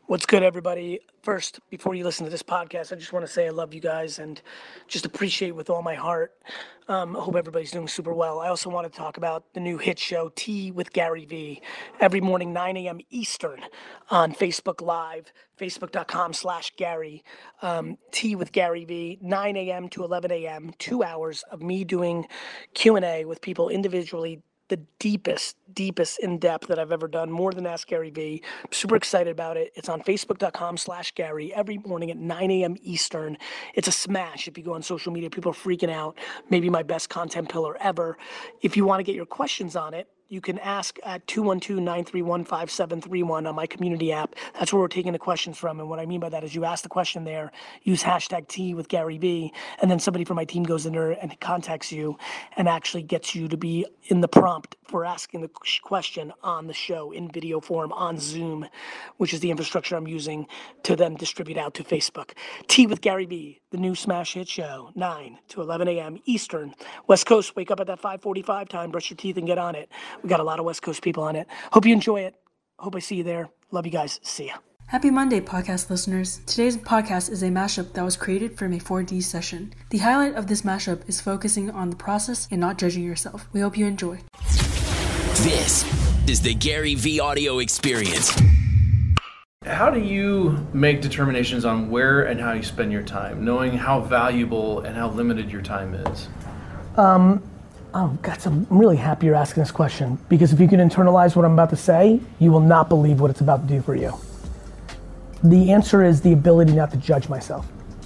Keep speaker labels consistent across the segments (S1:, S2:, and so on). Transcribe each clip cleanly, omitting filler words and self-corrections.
S1: What's good, everybody? First, before you listen to this podcast, I just want to say I love you guys and just appreciate with all my heart. I hope everybody's doing super well. I also want to talk about the new hit show, Tea with Gary Vee, every morning, 9 a.m. Eastern on Facebook Live, facebook.com/Gary. Tea with Gary Vee, 9 a.m. to 11 a.m., 2 hours of me doing Q&A with people individually, the deepest in depth that I've ever done, more than Ask Gary Vee. I'm super excited about it. It's on facebook.com/Gary every morning at 9 a.m. Eastern. It's a smash. If you go on social media, people are freaking out. Maybe my best content pillar ever. If you want to get your questions on it, you can ask at 212-931-5731 on my community app. That's where we're taking the questions from. And what I mean by that is you ask the question there, use hashtag Tea with Gary Vee, and then somebody from my team goes in there and contacts you and actually gets you to be in the prompt for asking the question on the show in video form on Zoom, which is the infrastructure I'm using to then distribute out to Facebook. Tea with Gary Vee, the new smash hit show, 9 to 11 a.m. Eastern. West Coast, wake up at that 5:45 time, brush your teeth and get on it. We got a lot of West Coast people on it. Hope you enjoy it. Hope I see you there. Love you guys. See ya.
S2: Happy Monday, podcast listeners. Today's podcast is a mashup that was created from a 4D session. The highlight of this mashup is focusing on the process and not judging yourself. We hope you enjoy.
S3: This is the Gary Vee audio experience.
S4: How do you make determinations on where and how you spend your time, knowing how valuable and how limited your time is?
S1: Oh, God, I'm really happy you're asking this question, because if you can internalize what I'm about to say, you will not believe what it's about to do for you. The answer is the ability not to judge myself.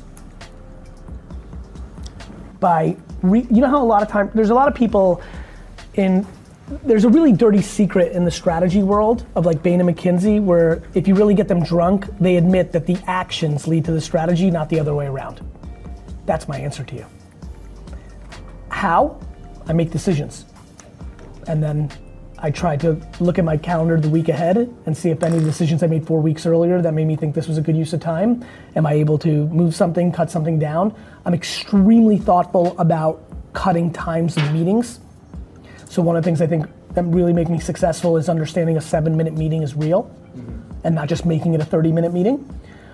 S1: You know how a lot of time, there's a lot of people there's a really dirty secret in the strategy world of like Bain and McKinsey, where if you really get them drunk, they admit that the actions lead to the strategy, not the other way around. That's my answer to you. How? I make decisions. And then I try to look at my calendar the week ahead and see if any decisions I made 4 weeks earlier that made me think this was a good use of time. Am I able to move something, cut something down? I'm extremely thoughtful about cutting times of meetings. So one of the things I think that really make me successful is understanding a 7-minute meeting is real and not just making it a 30-minute meeting.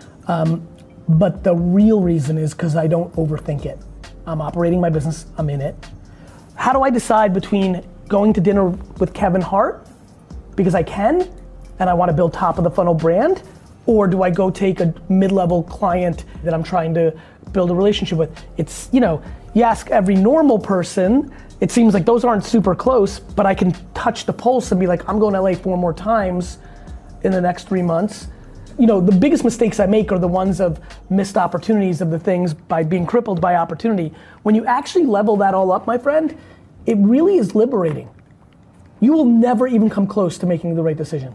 S1: But the real reason is because I don't overthink it. I'm operating my business, I'm in it. How do I decide between going to dinner with Kevin Hart because I can and I want to build top of the funnel brand, or do I go take a mid-level client that I'm trying to build a relationship with? It's, you ask every normal person, it seems like those aren't super close, but I can touch the pulse and be like, I'm going to LA 4 more times in the next 3 months. The biggest mistakes I make are the ones of missed opportunities of the things by being crippled by opportunity. When you actually level that all up, my friend, it really is liberating. You will never even come close to making the right decision.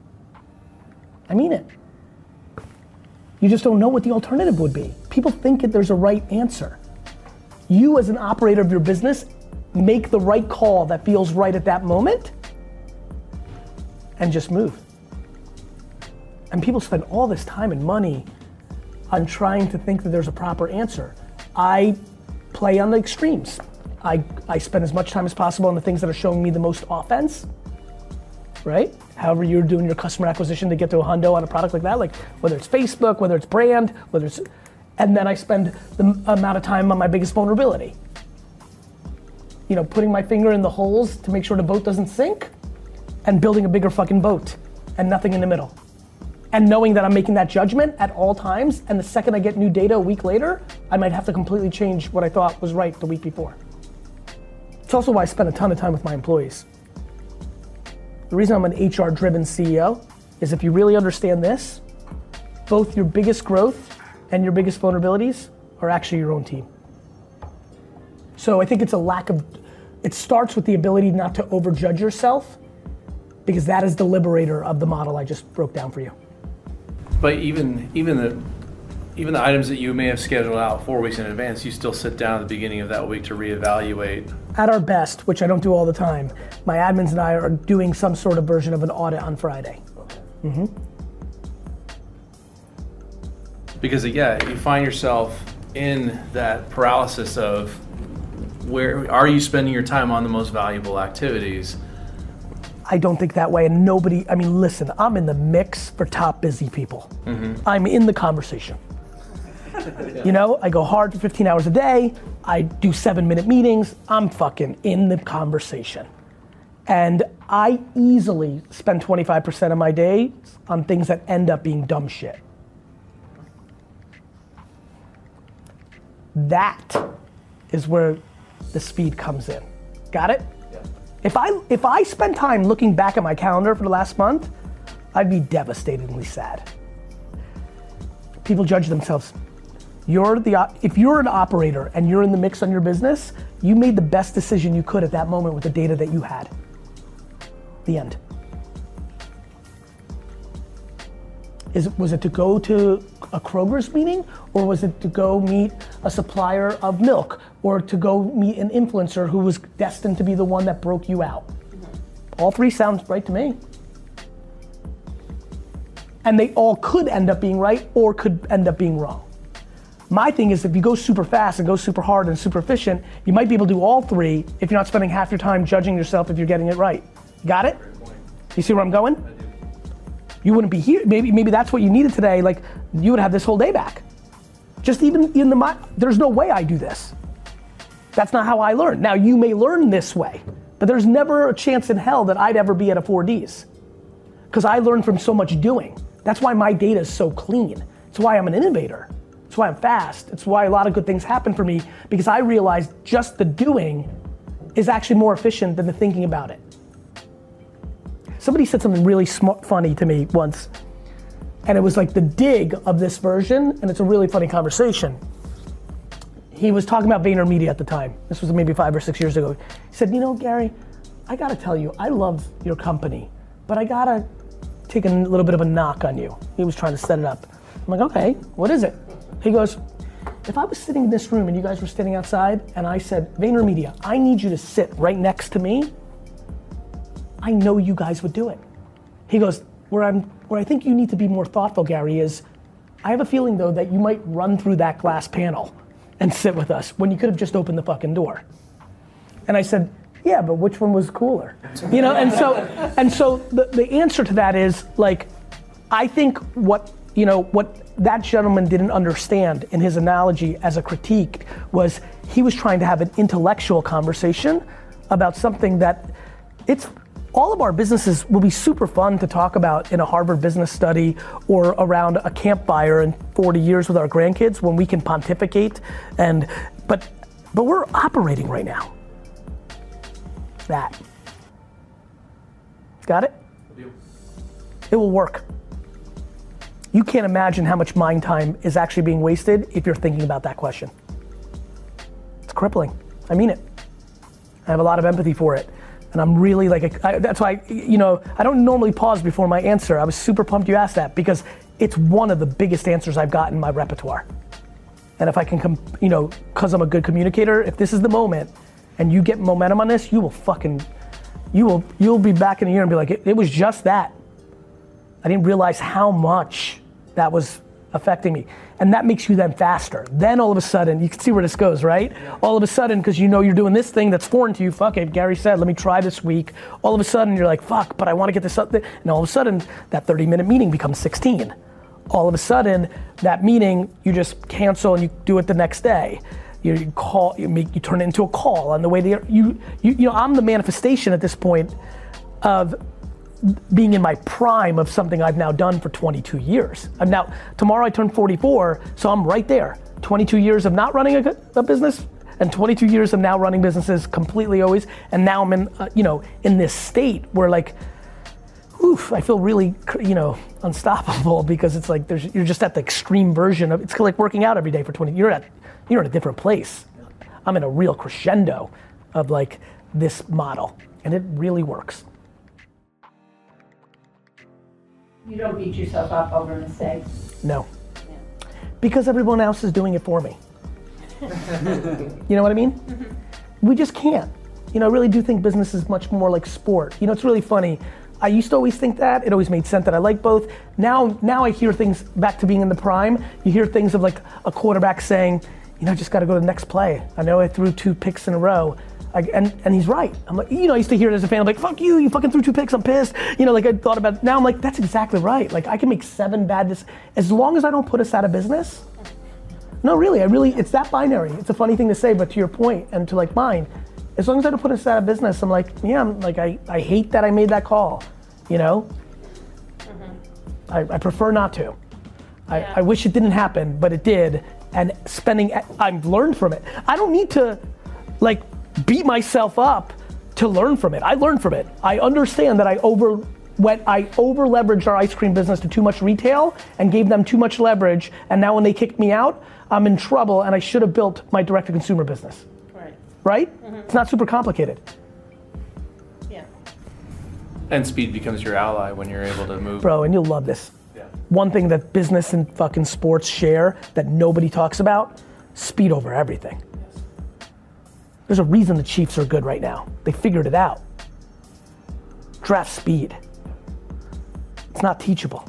S1: I mean it. You just don't know what the alternative would be. People think that there's a right answer. You as an operator of your business, make the right call that feels right at that moment and just move. And people spend all this time and money on trying to think that there's a proper answer. I play on the extremes. I spend as much time as possible on the things that are showing me the most offense, right? However you're doing your customer acquisition to get to a hundo on a product like that, like whether it's Facebook, whether it's brand, and then I spend the amount of time on my biggest vulnerability. Putting my finger in the holes to make sure the boat doesn't sink, and building a bigger fucking boat, and nothing in the middle. And knowing that I'm making that judgment at all times, and the second I get new data a week later, I might have to completely change what I thought was right the week before. It's also why I spend a ton of time with my employees. The reason I'm an HR-driven CEO is if you really understand this, both your biggest growth and your biggest vulnerabilities are actually your own team. So I think it starts with the ability not to overjudge yourself, because that is the liberator of the model I just broke down for you.
S4: But even the items that you may have scheduled out 4 weeks in advance, you still sit down at the beginning of that week to reevaluate.
S1: At our best, which I don't do all the time, my admins and I are doing some sort of version of an audit on Friday. Mm-hmm.
S4: Because you find yourself in that paralysis of where are you spending your time on the most valuable activities?
S1: I don't think that way, and nobody, I mean, listen, I'm in the mix for top busy people. I'm in the conversation. You know, I go hard for 15 hours a day, I do 7-minute meetings, I'm fucking in the conversation. And I easily spend 25% of my day on things that end up being dumb shit. That is where the speed comes in. Got it? Yeah. If I spend time looking back at my calendar for the last month, I'd be devastatingly sad. People judge themselves. If you're an operator and you're in the mix on your business, you made the best decision you could at that moment with the data that you had. The end. Was it to go to a Kroger's meeting, or was it to go meet a supplier of milk, or to go meet an influencer who was destined to be the one that broke you out? All three sounds right to me. And they all could end up being right or could end up being wrong. My thing is, if you go super fast and go super hard and super efficient, you might be able to do all three if you're not spending half your time judging yourself if you're getting it right. Got it? You see where I'm going? I do. You wouldn't be here. Maybe that's what you needed today. Like, you would have this whole day back. Just even in there's no way I do this. That's not how I learn. Now, you may learn this way, but there's never a chance in hell that I'd ever be at a 4Ds. Because I learn from so much doing. That's why my data is so clean. It's why I'm an innovator. It's why I'm fast. It's why a lot of good things happen for me, because I realized just the doing is actually more efficient than the thinking about it. Somebody said something really funny to me once, and it was like the dig of this version, and it's a really funny conversation. He was talking about VaynerMedia at the time. This was maybe 5 or 6 years ago. He said, you know, Gary, I gotta tell you, I love your company, but I gotta take a little bit of a knock on you. He was trying to set it up. I'm like, okay, what is it? He goes, if I was sitting in this room and you guys were standing outside and I said, VaynerMedia, I need you to sit right next to me, I know you guys would do it. He goes, where I think you need to be more thoughtful, Gary, is I have a feeling though that you might run through that glass panel and sit with us when you could have just opened the fucking door. And I said, yeah, but which one was cooler? You know, and so the answer to that is, like, I think what that gentleman didn't understand in his analogy as a critique was he was trying to have an intellectual conversation about something that all of our businesses will be super fun to talk about in a Harvard business study or around a campfire in 40 years with our grandkids when we can pontificate, but we're operating right now. That. Got it? It will work. You can't imagine how much mind time is actually being wasted if you're thinking about that question. It's crippling. I mean it. I have a lot of empathy for it. And I'm really that's why, I don't normally pause before my answer. I was super pumped you asked that because it's one of the biggest answers I've got in my repertoire. And if I can because I'm a good communicator, if this is the moment and you get momentum on this, you'll be back in a year and be like, it was just that. I didn't realize how much that was affecting me. And that makes you then faster. Then all of a sudden, you can see where this goes, right? Yeah. All of a sudden, because you're doing this thing that's foreign to you, fuck it, Gary said, let me try this week. All of a sudden, you're like, fuck, but I want to get this up there. And all of a sudden, that 30-minute meeting becomes 16. All of a sudden, that meeting, you just cancel and you do it the next day. You turn it into a call on the way there. I'm the manifestation at this point of being in my prime of something I've now done for 22 years. Tomorrow I turn 44, so I'm right there. 22 years of not running a business, and 22 years of now running businesses completely always, and now I'm in this state where I feel really, unstoppable because it's like you're just at the extreme version of, it's like working out every day for 20, you're in a different place. I'm in a real crescendo of this model, and it really works.
S5: You don't beat yourself up over mistakes?
S1: No. Yeah. Because everyone else is doing it for me. You know what I mean? Mm-hmm. We just can't. I really do think business is much more like sport. It's really funny. I used to always think that. It always made sense that I like both. Now I hear things back to being in the prime. You hear things of like a quarterback saying, just got to go to the next play. I know I threw 2 picks in a row. And he's right. I'm like, I used to hear it as a fan, I'm like, fuck you, you fucking threw 2 picks, I'm pissed. Like I thought about it. Now I'm like, that's exactly right. Like I can make 7 bad decisions. As long as I don't put us out of business. No, really, it's that binary. It's a funny thing to say, but to your point and to like mine, as long as I don't put us out of business, I'm like, I hate that I made that call, I prefer not to. I wish it didn't happen, but it did. And I've learned from it. I don't need to beat myself up to learn from it. I learned from it. I understand that I over leveraged our ice cream business to too much retail and gave them too much leverage. And now when they kicked me out, I'm in trouble and I should have built my direct to consumer business. Right? Mm-hmm. It's not super complicated.
S5: Yeah.
S4: And speed becomes your ally when you're able to move.
S1: Bro, and you'll love this.
S4: Yeah.
S1: One thing that business and fucking sports share that nobody talks about, speed over everything. There's a reason the Chiefs are good right now. They figured it out. Draft speed. It's not teachable.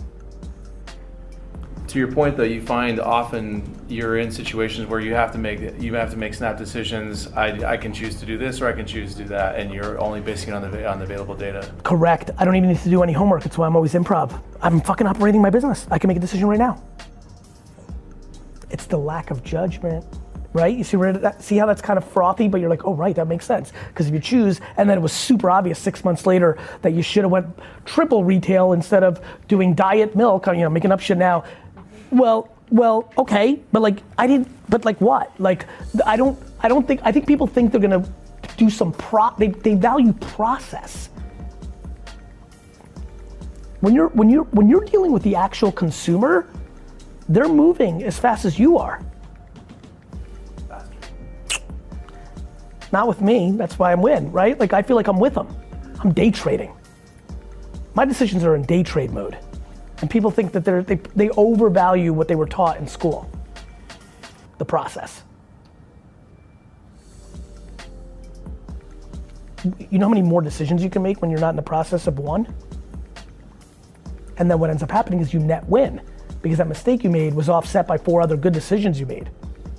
S4: To your point though, you find often you're in situations where you have to make snap decisions. I can choose to do this or I can choose to do that, and you're only basing it on the available data.
S1: Correct. I don't even need to do any homework. It's why I'm always improv. I'm fucking operating my business. I can make a decision right now. It's the lack of judgment. Right? You see how that's kind of frothy, but you're like, oh, right, that makes sense. Because if you choose, and then it was super obvious 6 months later that you should have went triple retail instead of doing diet milk, making up shit now. Well, okay, but what? I think people think they're gonna do some they value process. When you're dealing with the actual consumer, they're moving as fast as you are. Not with me, that's why I'm win, right? I feel like I'm with them. I'm day trading. My decisions are in day trade mode. And people think that they overvalue what they were taught in school. The process. You know how many more decisions you can make when you're not in the process of one? And then what ends up happening is you net win, because that mistake you made was offset by 4 other good decisions you made.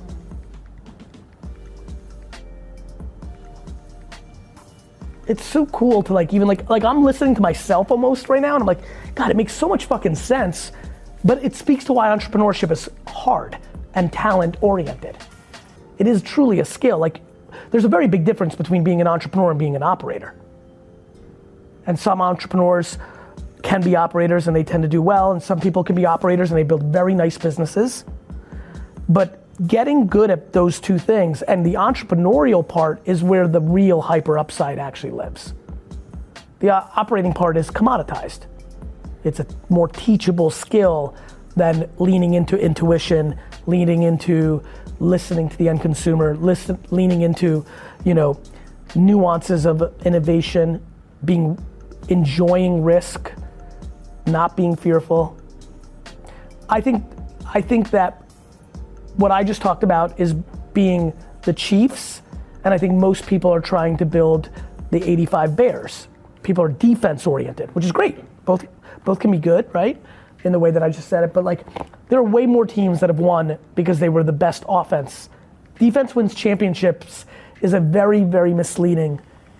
S1: It's so cool to I'm listening to myself almost right now, and I'm like, God, it makes so much fucking sense, but it speaks to why entrepreneurship is hard and talent oriented. It is truly a skill. There's a very big difference between being an entrepreneur and being an operator. And some entrepreneurs can be operators and they tend to do well, and some people can be operators and they build very nice businesses. But getting good at those 2 things, and the entrepreneurial part is where the real hyper upside actually lives. The operating part is commoditized. It's a more teachable skill than leaning into intuition, leaning into listening to the end consumer, leaning into, nuances of innovation, enjoying risk, not being fearful. I think that what I just talked about is being the Chiefs, and I think most people are trying to build the 85 Bears. People are defense oriented, which is great. Both can be good, right? In the way that I just said it, but there are way more teams that have won because they were the best offense. Defense wins championships is a very, very misleading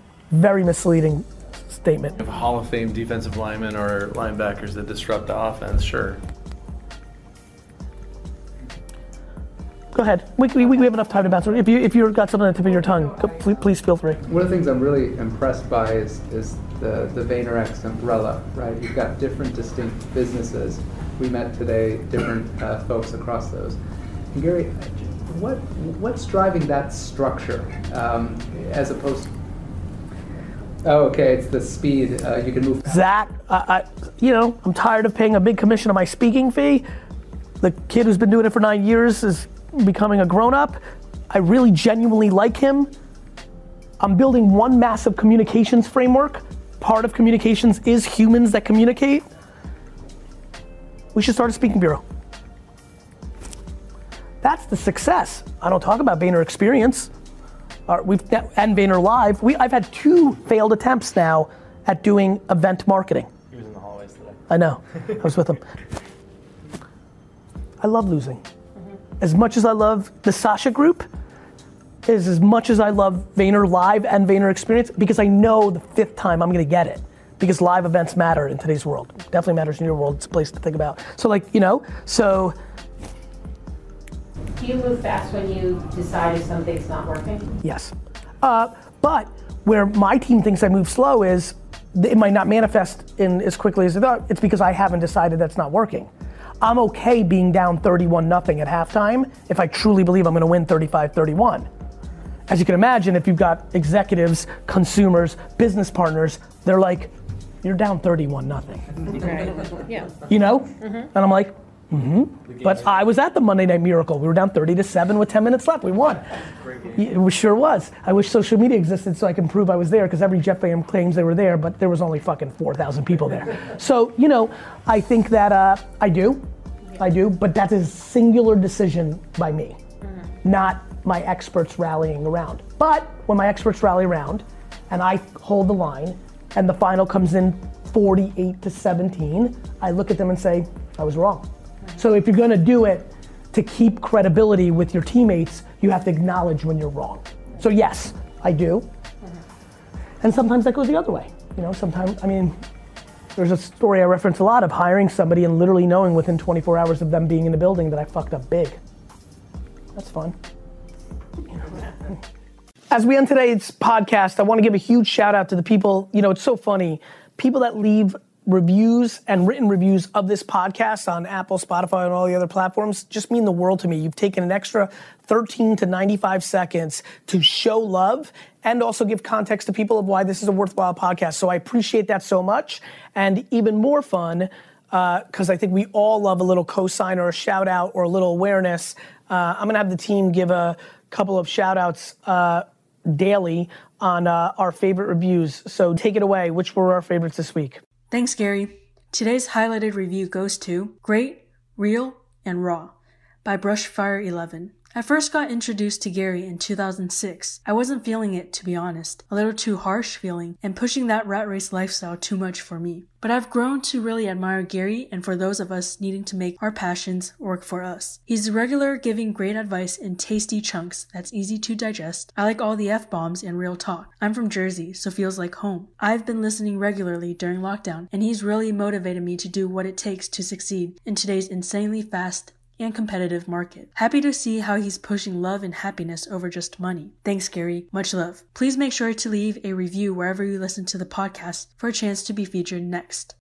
S1: statement.
S4: If Hall of Fame defensive linemen or linebackers that disrupt the offense, sure.
S1: Go ahead. We have enough time to bounce. If you've got something on the tip of your tongue, please feel free.
S6: One of the things I'm really impressed by is the VaynerX umbrella, right? You've got different distinct businesses. We met today different folks across those. And Gary, what's driving that structure as opposed? Oh, okay, it's the speed. You can move fast.
S1: Zach, I'm tired of paying a big commission on my speaking fee. The kid who's been doing it for 9 years is becoming a grown-up. I really genuinely like him. I'm building one massive communications framework. Part of communications is humans that communicate. We should start a speaking bureau. That's the success. I don't talk about Vayner Experience and Vayner Live. I've had 2 failed attempts now at doing event marketing.
S4: He was in the hallways today.
S1: I know, I was with him. I love losing. As much as I love the Sasha group, is as much as I love Vayner Live and Vayner Experience, because I know the 5th time I'm gonna get it. Because live events matter in today's world. Definitely matters in your world. It's a place to think about. So like, so.
S5: Do you move fast when you decide if something's not working?
S1: Yes. But where my team thinks I move slow is, it might not manifest in as quickly as I thought. It's because I haven't decided that's not working. I'm okay being down 31-0 at halftime if I truly believe I'm gonna win 35-31. As you can imagine, if you've got executives, consumers, business partners, they're like, you're down 31-0.
S7: Right. Yeah.
S1: And I'm like, But I was at the Monday Night Miracle. We were down 30-7 with 10 minutes left. We won. It sure was. I wish social media existed so I can prove I was there, because every Jet fan claims they were there, but there was only fucking 4,000 people there. So, I think that I do, but that's a singular decision by me, not my experts rallying around. But when my experts rally around and I hold the line and the final comes in 48-17, I look at them and say, I was wrong. So if you're gonna do it to keep credibility with your teammates, you have to acknowledge when you're wrong. So yes, I do. And sometimes that goes the other way. Sometimes, there's a story I reference a lot of hiring somebody and literally knowing within 24 hours of them being in the building that I fucked up big. That's fun. As we end today's podcast, I want to give a huge shout out to the people, it's so funny, people that leave reviews and written reviews of this podcast on Apple, Spotify, and all the other platforms just mean the world to me. You've taken an extra 13 to 95 seconds to show love and also give context to people of why this is a worthwhile podcast. So I appreciate that so much. And even more fun, because I think we all love a little cosign or a shout out or a little awareness. I'm gonna have the team give a couple of shout outs daily on our favorite reviews. So take it away. Which were our favorites this week?
S2: Thanks, Gary. Today's highlighted review goes to Great, Real, and Raw by Brushfire11. I first got introduced to Gary in 2006. I wasn't feeling it, to be honest. A little too harsh feeling, and pushing that rat race lifestyle too much for me. But I've grown to really admire Gary and for those of us needing to make our passions work for us. He's regular, giving great advice in tasty chunks that's easy to digest. I like all the F-bombs and real talk. I'm from Jersey, so feels like home. I've been listening regularly during lockdown, and he's really motivated me to do what it takes to succeed in today's insanely fast and competitive market. Happy to see how he's pushing love and happiness over just money. Thanks, Gary. Much love. Please make sure to leave a review wherever you listen to the podcast for a chance to be featured next.